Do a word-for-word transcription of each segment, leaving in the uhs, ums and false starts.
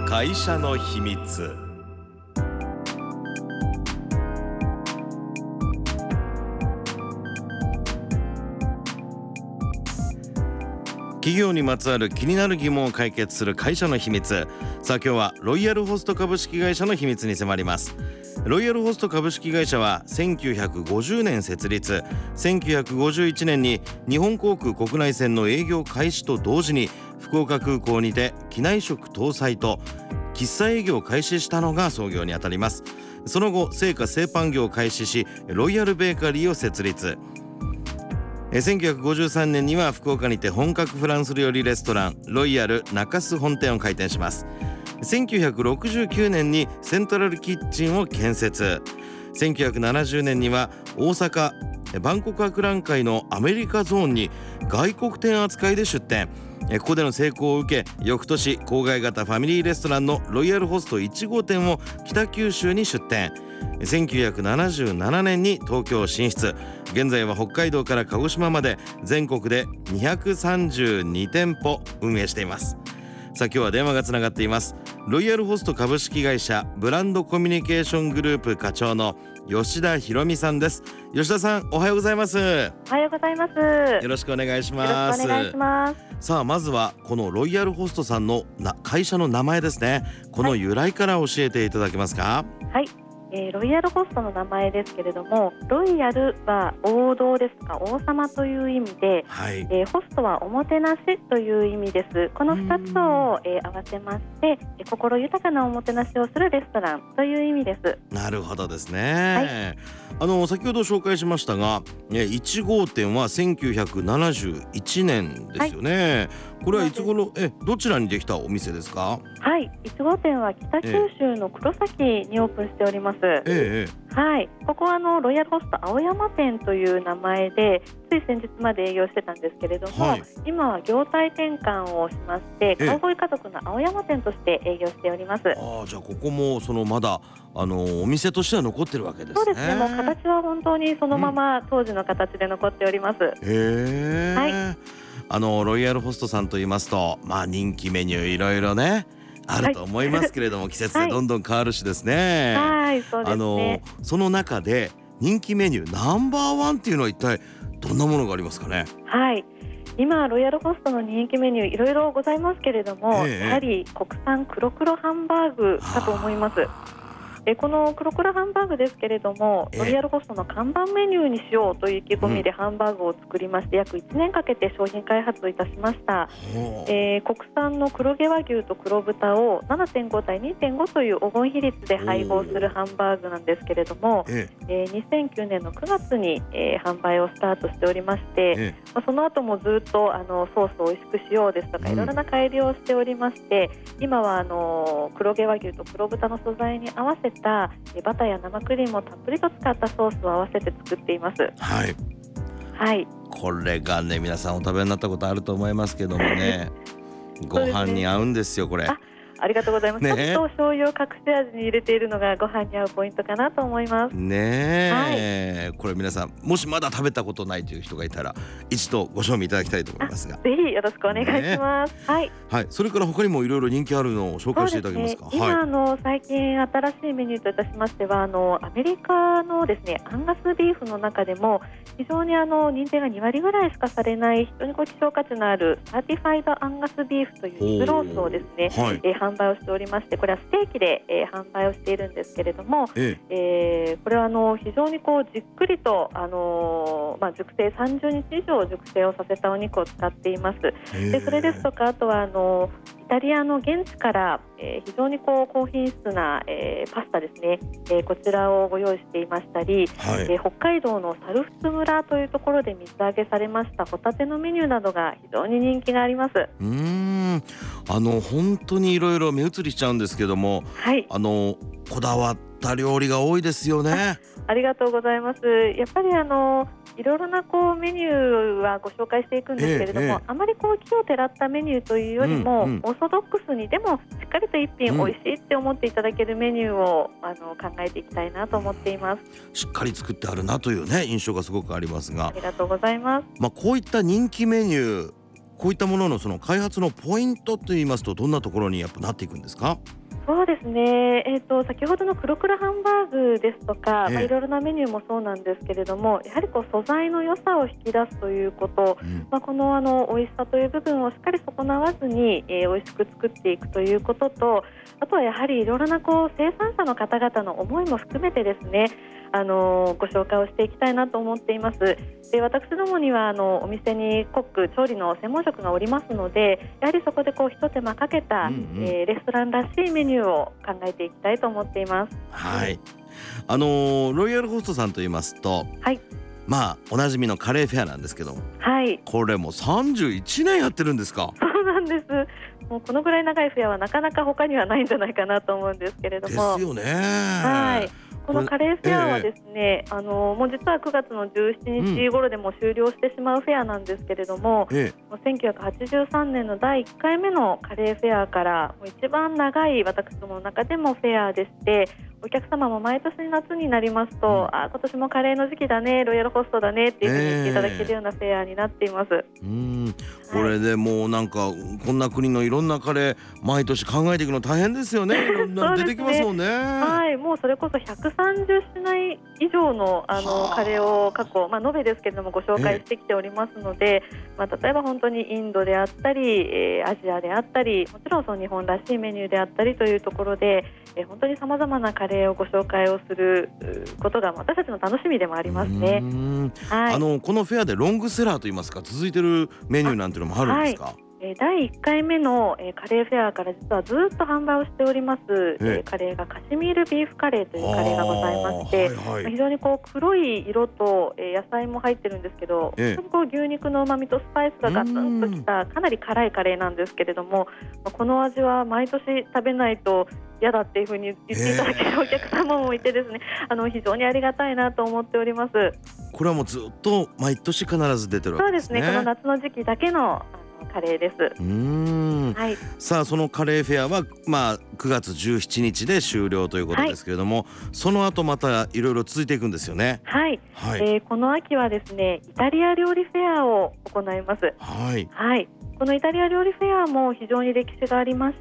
会社の秘密。企業にまつわる気になる疑問を解決する会社の秘密。さあ今日はロイヤルホスト株式会社の秘密に迫ります。ロイヤルホスト株式会社はせんきゅうひゃくごじゅうねん設立。せんきゅうひゃくごじゅういちねんに日本航空国内線の営業開始と同時に福岡空港にて機内食搭載と喫茶営業を開始したのが創業にあたります。その後製菓製パン業を開始しロイヤルベーカリーを設立。せんきゅうひゃくごじゅうさんねんには福岡にて本格フランス料理レストランロイヤル中洲本店を開店します。せんきゅうひゃくろくじゅうきゅうねんにセントラルキッチンを建設。せんきゅうひゃくななじゅうねんには大阪万国博覧会のアメリカゾーンに外国店扱いで出店。ここでの成功を受け翌年郊外型ファミリーレストランのロイヤルホストいち号店を北九州に出店。せんきゅうひゃくななじゅうななねんに東京進出。現在は北海道から鹿児島まで全国でにひゃくさんじゅうにてんぽ運営しています。さあ今日は電話がつながっています。ロイヤルホスト株式会社ブランドコミュニケーショングループ課長の吉田博美さんです。吉田さんおはようございます。 おはようございます。 よろしくお願いします。 よろしくお願いします。 さあまずはこのロイヤルホストさんのな会社の名前ですね。この由来から教えていただけますか？ はい、えー、ロイヤルホストの名前ですけれども、ロイヤルは王道ですとか王様という意味で、はい、えー、ホストはおもてなしという意味です。このふたつを、えー、合わせまして、えー、心豊かなおもてなしをするレストランという意味です。 なるほどですね、はい、あの先ほど紹介しましたがいち号店はせんきゅうひゃくななじゅういちねんですよね、はい、これはいつ頃えどちらにできたお店ですか？ はい、いち号店は北九州の黒崎にオープンしております。ええ、はい、ここはあのロイヤルホスト青山店という名前でつい先日まで営業してたんですけれども、はい、今は業態転換をしましてカウボーイ家族の青山店として営業しております。 ああ、じゃあここもそのまだあのお店としては残ってるわけですね。 そうですね、もう形は本当にそのまま当時の形で残っております。 うん、へえ、はい、あのロイヤルホストさんと言いますと、まあ人気メニューいろいろねあると思いますけれども、はい、季節でどんどん変わるしですね。 はい、そうですね。 あのその中で人気メニューナンバーワンっていうのは一体どんなものがありますかね？ はい、今ロイヤルホストの人気メニューいろいろございますけれども、ええ、やはり国産黒黒ハンバーグかと思います。えこの黒黒ハンバーグですけれども、ロイヤルホストの看板メニューにしようという意気込みでハンバーグを作りまして、約いちねんかけて商品開発をいたしました。えー、国産の黒毛和牛と黒豚を ななてんご 対 にてんご という黄金比率で配合するハンバーグなんですけれども、ええー、にせんきゅうねんのくがつに、えー、販売をスタートしておりまして、えまあ、その後もずっとあのソースを美味しくしようですとか、うん、いろいろな改良をしておりまして、今はあの黒毛和牛と黒豚の素材に合わせてバターや生クリームをたっぷりと使ったソースを合わせて作っています。 はい、 はい、 これがね皆さんお食べになったことあると思いますけどもねご飯に合うんですよこれ。 ありがとうございます。ね、ちょっと醤油を隠し味に入れているのがご飯に合うポイントかなと思いますねえ、はい、これ皆さんもしまだ食べたことないという人がいたら一度ご賞味いただきたいと思いますが、 ぜひよろしくお願いします。ね、はい、 はい、それから他にもいろいろ人気あるのを紹介していただけますか？ そうですね、今、はい、あの最近新しいメニューといたしましてはあのアメリカのですねアンガスビーフの中でも非常にあの認定がにわりぐらいしかされない非常にこう希少価値のあるサーティファイドアンガスビーフというリブロースをですね、はい、えー、販売をしておりまして、これはステーキで、えー、販売をしているんですけれども、えええー、これはあの非常にこうじっくりと、あのーまあ、熟成さんじゅうにち以上熟成をさせたお肉を使っています。でそれですとかあとはあのーイタリアの現地から、えー、非常にこう高品質な、えー、パスタですね、えー、こちらをご用意していましたり、はい、えー、北海道の猿払村というところで水揚げされましたホタテのメニューなどが非常に人気があります。 うーん、あの本当にいろいろ目移りしちゃうんですけども、はい、あのこだわった料理が多いですよね。 あ、ありがとうございます。やっぱりあのいろいろなこうメニューはご紹介していくんですけれども、ええええ、あまりこう奇をてらったメニューというよりも、うんうん、オーソドックスにでもしっかりと一品美味しいって思っていただけるメニューを、うん、あの考えていきたいなと思っています。 しっかり作ってあるなというね印象がすごくありますが、 ありがとうございます。 まあ、こういった人気メニューこういったもののその開発のポイントといいますとどんなところにやっぱなっていくんですか？ そうですね、えー、と先ほどの黒倉ハンバーグですとか、 ええまあ、いろいろなメニューもそうなんですけれども、やはりこう素材の良さを引き出すということ、 うん、 まあ、このあの美味しさという部分をしっかり損なわずに、えー、美味しく作っていくということと、あとはやはりいろいろなこう生産者の方々の思いも含めてですね、あのーご紹介をしていきたいなと思っています。で、私どもにはあのお店にコック調理の専門職がおりますので、やはりそこでこう一手間かけた、 うんうん、 えーレストランらしいメニューを考えていきたいと思っています。 はい。あのーロイヤルホストさんと言いますと、 はい、 まあおなじみのカレーフェアなんですけども、 はい、 これもさんじゅういちねんやってるんですか？ そうなんです。もうこのぐらい長いフェアはなかなか他にはないんじゃないかなと思うんですけれどですも、 よね。 はい、このカレーフェアはですね、あのもう実はくがつのじゅうしちにち頃でも終了してしまうフェアなんですけれども、 ええもうせんきゅうひゃくはちじゅうさんねんのだいいっかいめのカレーフェアからもう一番長い私どもの中でもフェアでして、お客様も毎年夏になりますと、 うん、 あ、今年もカレーの時期だね、ロイヤルホストだねっていうふうに言っていただけるようなフェアになっています。 うーん、これでもうなんかこんな国のいろんなカレー毎年考えていくの大変ですよね。いろんなの出てきますもんね。 はい、もうそれこそひゃくさんじゅっしゅない以上の、あのカレーを過去、まあ、延べですけれどもご紹介してきておりますので、まあ、例えば本当にインドであったり、えーアジアであったり、もちろんその日本らしいメニューであったりというところで、えー本当にさまざまなカレーをご紹介をするうことが私たちの楽しみでもありますね。 うーん、 はい、 あのこのフェアでロングセラーといいますか続いてるメニューなんていうのもあるんですか？ えーだいいっかいめの、えーカレーフェアから実はずっと販売をしております、えーカレーがカシミールビーフカレーというカレーがございまして、 あーはいはい、 まあ非常にこう黒い色と、えー野菜も入ってるんですけど、 ええ本当にこう牛肉の旨味とスパイスがガツンときたかなり辛いカレーなんですけれども、まあこの味は毎年食べないと嫌だっていうふうに言っていただけるお客様もいてですね、あの非常にありがたいなと思っております。 これはもうずっと毎年必ず出てるわそうでけですね。 すね、この夏の時期だけの、あのカレーです。 うーん、 はい、 さあそのカレーフェアはまあくがつじゅうしちにちで終了ということですけれども、その後またいろいろ続いていくんですよね。 はい、 はい、 えーこの秋はですね、イタリア料理フェアを行います。 はい、 はい、このイタリア料理フェアも非常に歴史がありまして、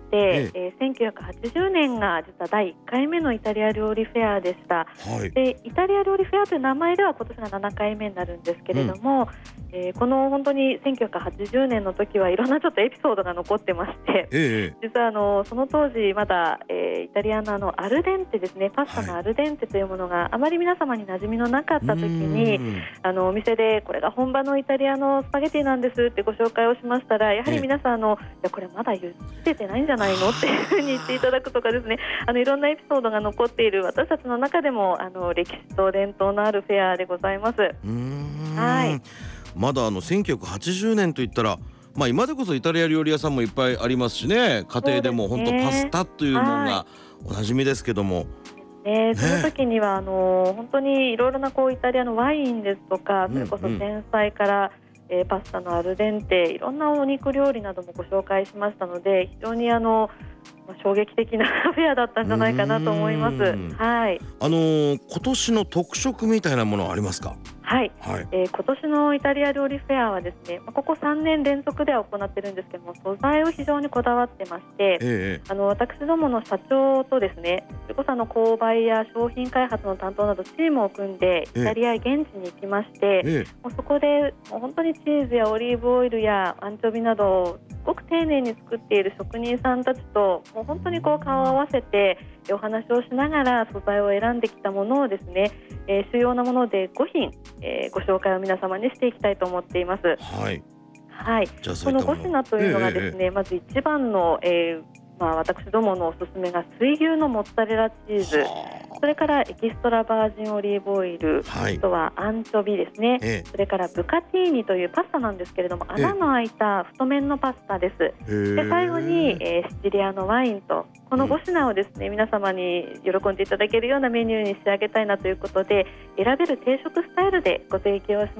ええーせんきゅうひゃくはちじゅうねんが実はだいいっかいめのイタリア料理フェアでした。 はい、 で、イタリア料理フェアという名前では今年がななかいめになるんですけれども、えーこの本当にせんきゅうひゃくはちじゅうねんの時はいろんなちょっとエピソードが残ってまして、 ええ実はあのその当時まだ、えーイタリアのあのアルデンテですね、パスタのアルデンテというものがあまり皆様に馴染みのなかった時に、 うーんあのお店でこれが本場のイタリアのスパゲティなんですってご紹介をしましたら、やはり皆さんあのいやこれまだ言っててないんじゃないのっていうふうに言っていただくとかですね、あのいろんなエピソードが残っている私たちの中でもあの歴史と伝統のあるフェアでございます。 うーん、 はい、 まだあのせんきゅうひゃくはちじゅうねんといったら、まあ、今でこそイタリア料理屋さんもいっぱいありますしね、家庭でも本当パスタというのがおなじみですけども、 えー、 ね、 その時にはあの本当にいろいろなこうイタリアのワインですとか、それこそ前菜から、えーパスタのアルデンテ、いろんなお肉料理などもご紹介しましたので、非常にあの、まあ、衝撃的なフェアだったんじゃないかなと思います。 うーんはい、 あのー今年の特色みたいなものはありますか？ はい、 はい、 えー今年のイタリア料理フェアはですね、まあ、ここさんねん連続では行ってるんですけども、素材を非常にこだわってまして、 ええあの私どもの社長とですね、それこそあの購買や商品開発の担当などチームを組んでイタリア現地に行きまして、 ええもうそこでもう本当にチーズやオリーブオイルやアンチョビなどをすごく丁寧に作っている職人さんたちともう本当にこう顔を合わせてお話をしながら素材を選んできたものをですね、えー主要なものでごひん、えーご紹介を皆様にしていきたいと思っています。 はい、 はい、 じゃあそうこのいったものご品というのがですね、まず一番の、えーまあ、私どものおすすめが水牛のモッツァレラチーズ、 はそれからエキストラバージンオリーブオイル、 あ、はいあ、とはアンチョビですね、 えそれからブカティーニというパスタなんですけれども、 ええ穴の開いた太麺のパスタです。 えで最後に、えーシチリアのワインと、このご品をですね、皆様に喜んでいただけるようなメニューに仕上げたいなということで、選べる定食スタイルでご提供します。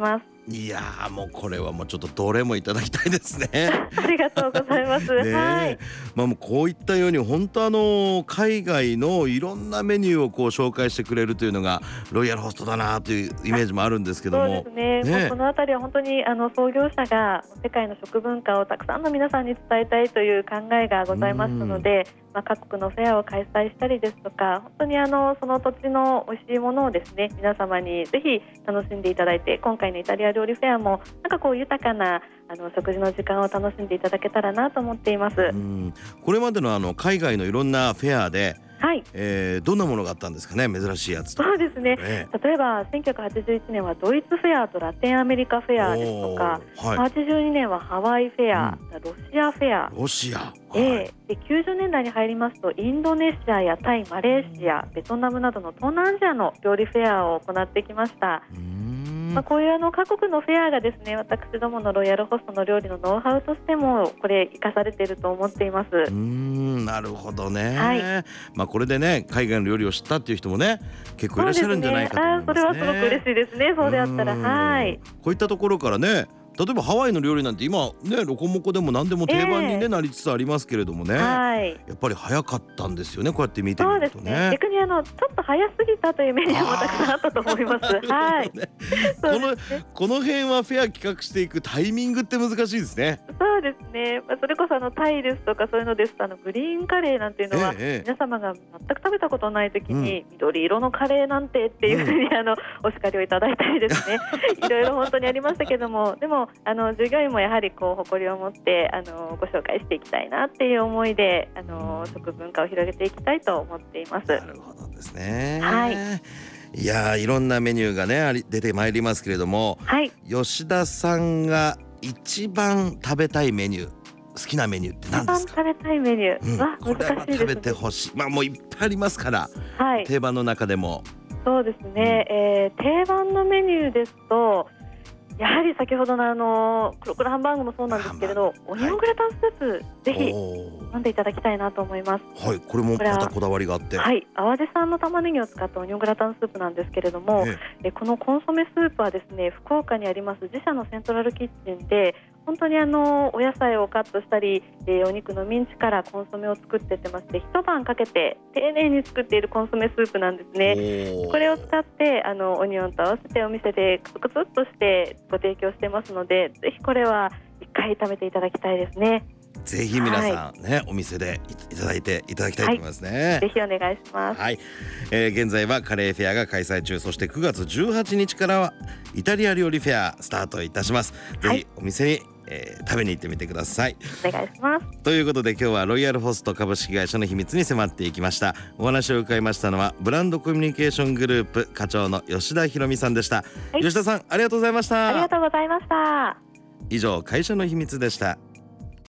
いやーもうこれはもうちょっとどれもいただきたいですね。 ありがとうございます。 ねえ、 はい。 まあ、もうこういったように本当あの海外のいろんなメニューをこう紹介してくれるというのがロイヤルホストだなというイメージもあるんですけどそうも。 ですね。 ねもうこのあたりは本当にあの創業者が世界の食文化をたくさんの皆さんに伝えたいという考えがございますので、まあ、各国のフェアを開催したりですとか、本当にあのその土地の美味しいものをですね、皆様にぜひ楽しんでいただいて、今回のイタリア料理フェアもなんかこう豊かなあの食事の時間を楽しんでいただけたらなと思っています。 うん、これまでのあの海外のいろんなフェアで、 はい、 えー、どんなものがあったんですかね、珍しいやつと。 そうですね、 え例えばせんきゅうひゃくはちじゅういちねんはドイツフェアとラテンアメリカフェアですとか、 はい、 はちじゅうにねんはハワイフェア、うん、ロシアフェア、 ロシア、はい、 えー、できゅうじゅうねんだいに入りますとインドネシアやタイ、マレーシア、ベトナムなどの東南アジアの料理フェアを行ってきました。まあ、こういうあの各国のフェアがですね、私どものロイヤルホストの料理のノウハウとしてもこれ生かされていると思っています。うーん、なるほどね、 はい、 まあ、これでね海外の料理を知ったっていう人もね結構いらっしゃるんじゃないかと思いますね。 それはすごく嬉しいですね。そうであったら、はい、 こういったところからね、例えばハワイの料理なんて今ねロコモコでも何でも定番に、ね、えー、なりつつありますけれどもね、はい、やっぱり早かったんですよね、こうやって見てみるとね。そうですね、 逆にあのちょっと早すぎたというメニューもたくさんあったと思います。はい、 ね、このこの辺はフェア企画していくタイミングって難しいですね。 そうですね、まあ、それこそあのタイですとかそういうのですとあのグリーンカレーなんていうのは、ええ、皆様が全く食べたことない時に、うん、緑色のカレーなんてっていうふうに、うん、あのお叱りをいただいたりですねいろいろ本当にありましたけども、でもあの従業員もやはりこう誇りを持ってあのご紹介していきたいなっていう思いであの食文化を広げていきたいと思っています。 なるほどですね。 はい、 いやいろんなメニューがね出てまいりますけれども、はい、吉田さんが一番食べたいメニュー、好きなメニューって何ですか？ 一番食べたいメニュー、うん、わこれは食べてほしい、まあもういっぱいありますから、はい、定番の中でも。 そうですね、うん、えー、定番のメニューですとやはり先ほどのあの黒黒ハンバーグもそうなんですけれど、オニオングラタンスープ、はい、ぜひ飲んでいただきたいなと思います。 はい、これもまたこだわりがあって、 はい、淡路産の玉ねぎを使ったオニオングラタンスープなんですけれども、えこのコンソメスープはですね、福岡にあります自社のセントラルキッチンで本当にあのお野菜をカットしたり、えー、お肉のミンチからコンソメを作っていってまして、一晩かけて丁寧に作っているコンソメスープなんですね。これを使ってあのオニオンと合わせてお店でクツクツっとしてご提供してますので、ぜひこれは一回食べていただきたいですね。 ぜひ皆さんね、はい、お店でいただいていただきたいと思いますね。 はい、ぜひお願いします。 はい、えー、現在はカレーフェアが開催中、そしてくがつじゅうはちにちからはイタリア料理フェアスタートいたします。ぜひお店に、えー、食べに行ってみてください。 お願いします。 ということで今日はロイヤルホスト株式会社の秘密に迫っていきました。お話を伺いましたのはブランドコミュニケーショングループ課長の吉田博美さんでした。はい、吉田さんありがとうございました。 ありがとうございました。 以上、会社の秘密でした。